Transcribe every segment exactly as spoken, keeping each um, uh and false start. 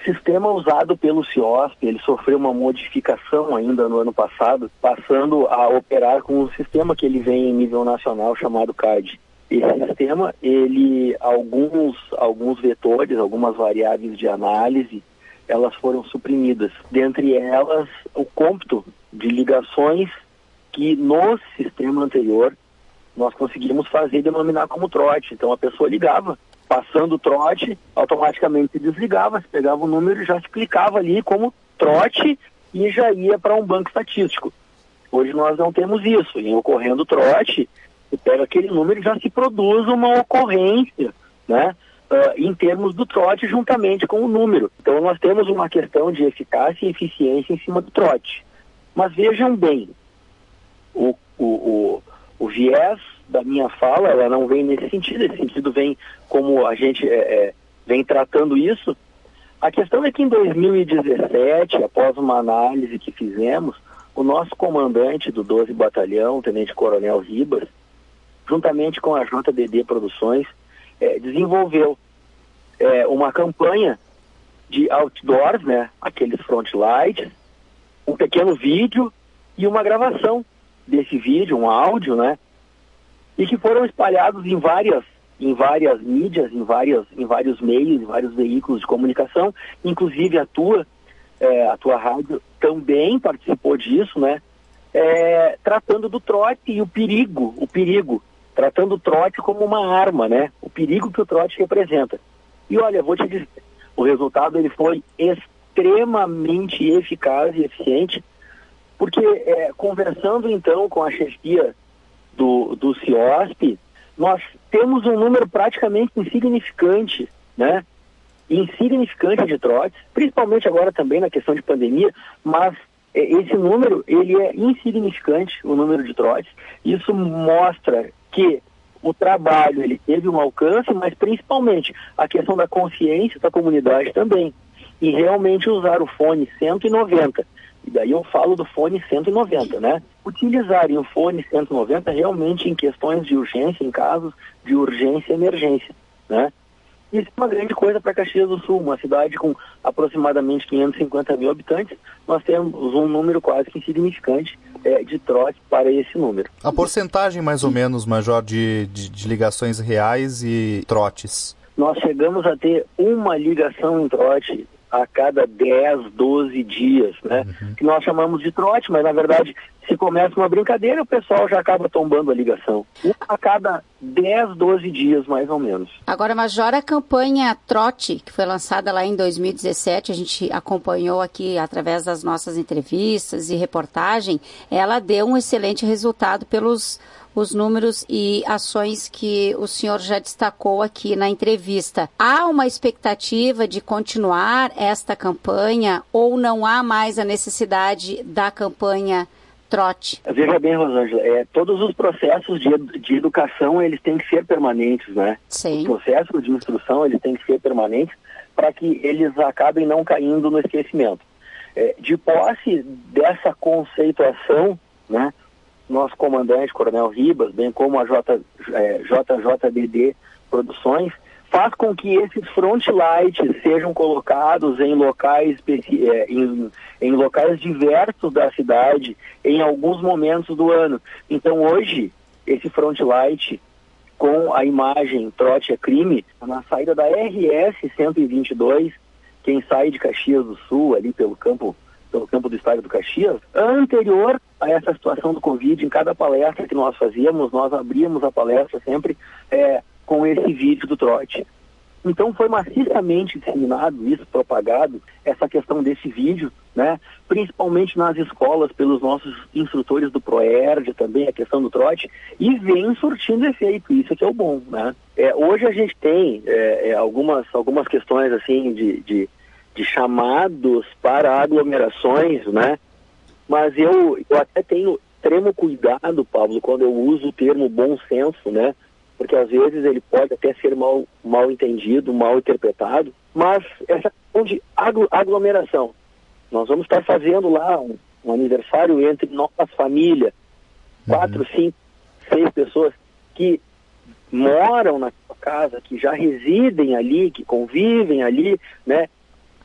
sistema usado pelo CIOSP, ele sofreu uma modificação ainda no ano passado, passando a operar com um sistema que ele vem em nível nacional chamado C A D. Esse sistema, ele, alguns, alguns vetores, algumas variáveis de análise, elas foram suprimidas. Dentre elas, o cômputo de ligações que no sistema anterior nós conseguimos fazer e denominar como trote. Então a pessoa ligava, passando o trote, automaticamente se desligava, se pegava o número e já se clicava ali como trote e já ia para um banco estatístico. Hoje nós não temos isso. Em ocorrendo trote, você pega aquele número e já se produz uma ocorrência, né, uh, em termos do trote juntamente com o número. Então nós temos uma questão de eficácia e eficiência em cima do trote. Mas vejam bem, o, o, o, o viés da minha fala, ela não vem nesse sentido, esse sentido vem como a gente é, é, vem tratando isso. A questão é que em dois mil e dezessete, após uma análise que fizemos, o nosso comandante do doze Batalhão, o Tenente Coronel Ribas, juntamente com a J D D Produções, é, desenvolveu é, uma campanha de outdoors, né, aqueles front lights, um pequeno vídeo e uma gravação desse vídeo, um áudio, né, e que foram espalhados em várias, em várias mídias, em, várias, em vários meios, em vários veículos de comunicação, inclusive a tua, é, a tua rádio também participou disso, né, é, tratando do trote e o perigo, o perigo, tratando o trote como uma arma, né, o perigo que o trote representa. E olha, vou te dizer, o resultado ele foi extremamente eficaz e eficiente, porque é, conversando então com a chefia do, do CIOSP, nós temos um número praticamente insignificante, né? Insignificante de trotes, principalmente agora também na questão de pandemia, mas é, esse número, ele é insignificante, o número de trotes. Isso mostra que o trabalho, ele teve um alcance, mas principalmente a questão da consciência da comunidade também, e realmente usar o fone cento e noventa. E daí eu falo do fone cento e noventa, né? Utilizarem o fone cento e noventa realmente em questões de urgência, em casos de urgência e emergência, né? Isso é uma grande coisa para Caxias do Sul, uma cidade com aproximadamente quinhentos e cinquenta mil habitantes, nós temos um número quase que insignificante é, de trote para esse número. A porcentagem mais ou menos, Major, de, de, de ligações reais e trotes? Nós chegamos a ter uma ligação em trote a cada dez, doze dias, né? Uhum. Que nós chamamos de trote, mas na verdade, se começa uma brincadeira, o pessoal já acaba tombando a ligação. Uma a cada dez, doze dias, mais ou menos. Agora, Major, a campanha Trote, que foi lançada lá em dois mil e dezessete, a gente acompanhou aqui através das nossas entrevistas e reportagem, ela deu um excelente resultado pelos os números e ações que o senhor já destacou aqui na entrevista. Há uma expectativa de continuar esta campanha ou não há mais a necessidade da campanha Trote? Veja bem, Rosângela, é, todos os processos de, de educação, eles têm que ser permanentes, né? Sim. Os processos de instrução, eles têm que ser permanentes para que eles acabem não caindo no esquecimento. É, de posse dessa conceituação, né? Nosso comandante, Coronel Ribas, bem como a J, é, J J D D Produções, faz com que esses front lights sejam colocados em locais, é, em, em locais diversos da cidade, em alguns momentos do ano. Então hoje, esse front light com a imagem Trote é Crime, na saída da R S cento e vinte e dois, quem sai de Caxias do Sul, ali pelo campo pelo campo do estádio do Caxias, anterior a essa situação do Covid, em cada palestra que nós fazíamos, nós abríamos a palestra sempre é, com esse vídeo do trote. Então foi maciçamente disseminado isso, propagado, essa questão desse vídeo, né? Principalmente nas escolas, pelos nossos instrutores do ProERD também, a questão do trote, e vem surtindo efeito, isso que é o bom, né? É, hoje a gente tem é, é, algumas, algumas questões assim de... de de chamados para aglomerações, né? Mas eu, eu até tenho extremo cuidado, Pablo, quando eu uso o termo bom senso, né? Porque às vezes ele pode até ser mal, mal entendido, mal interpretado, mas essa questão de aglomeração. Nós vamos estar fazendo lá um, um aniversário entre nossa família, uhum. quatro, cinco, seis pessoas que moram na sua casa, que já residem ali, que convivem ali, né?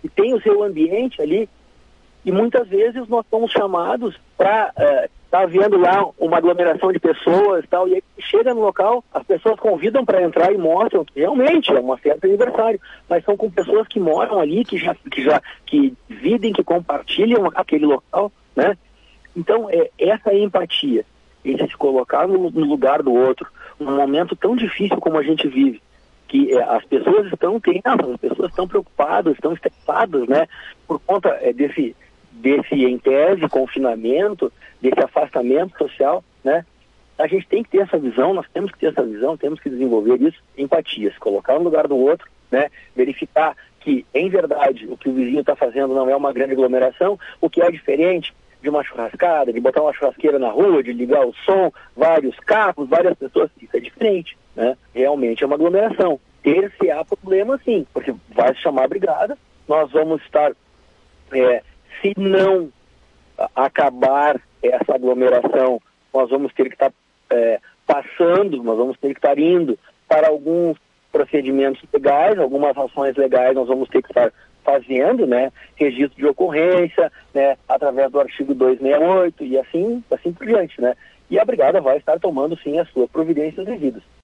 que tem o seu ambiente ali, e muitas vezes nós somos chamados para estar uh, tá vendo lá uma aglomeração de pessoas e tal, e aí chega no local, as pessoas convidam para entrar e mostram que realmente é uma festa de aniversário, mas são com pessoas que moram ali, que já, que já que vivem, que compartilham aquele local, né? Então, é, essa é a empatia, esse se colocar no, no lugar do outro, num momento tão difícil como a gente vive, que é, as pessoas estão tensas, as pessoas estão preocupadas, estão estressadas, né? Por conta é, desse desse, em tese, confinamento, desse afastamento social, né? A gente tem que ter essa visão, nós temos que ter essa visão, temos que desenvolver isso, empatia, se colocar no lugar do outro, né? Verificar que, em verdade, o que o vizinho está fazendo não é uma grande aglomeração, o que é diferente de uma churrascada, de botar uma churrasqueira na rua, de ligar o som, vários carros, várias pessoas, isso é diferente, né? Realmente é uma aglomeração. Ter-se-á problema, sim, porque vai se chamar brigada, nós vamos estar... É, se não acabar essa aglomeração, nós vamos ter que estar é, passando, nós vamos ter que estar indo para alguns procedimentos legais, algumas ações legais nós vamos ter que estar fazendo, né, registro de ocorrência, né, através do artigo duzentos e sessenta e oito e assim, assim por diante, né, e a brigada vai estar tomando sim as suas providências devidas.